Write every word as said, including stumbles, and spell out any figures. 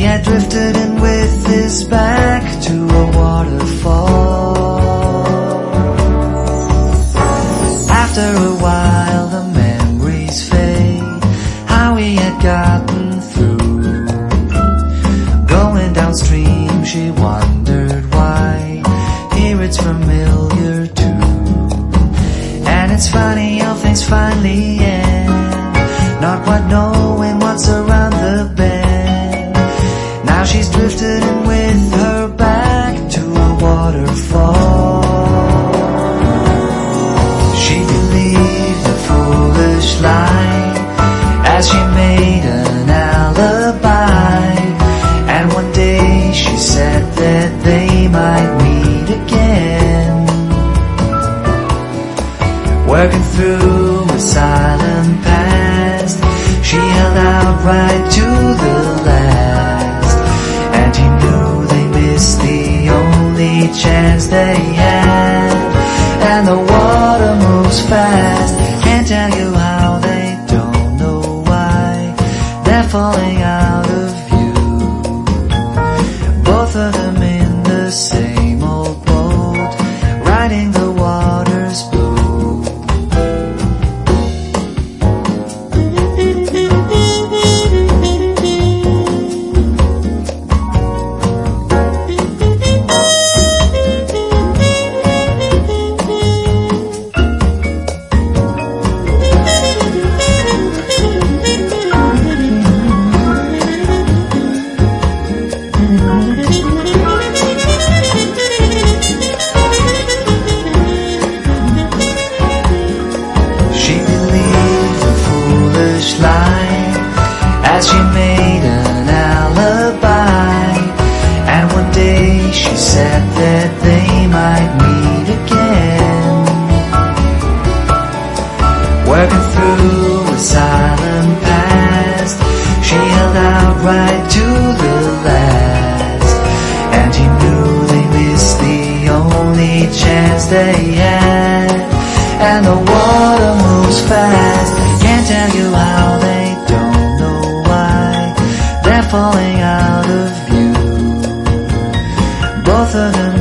had drifted in with his back to a waterfall. After a while the memories fade, how he had gotten through. Going downstream she wondered why, here it's familiar too. And it's funny how things finally end, not quite knowing what's around the bend. Now she's drifted in with her back to a waterfall. She believed a foolish lie as she made an alibi, and one day she said that they might meet again. Working through a silent past, she held out right to the last, and he knew they missed the only chance they had. And the water moves fast, can't tell you how, they don't know why, they're falling out of view. Both of them in the same old boat, riding the water's blue. As she made an alibi, and one day she said that they might meet again. Working through a silent past, she held out right to the last, and he knew they missed the only chance they had. And the water moves fast, can't tell you how, they falling out of view. Both of them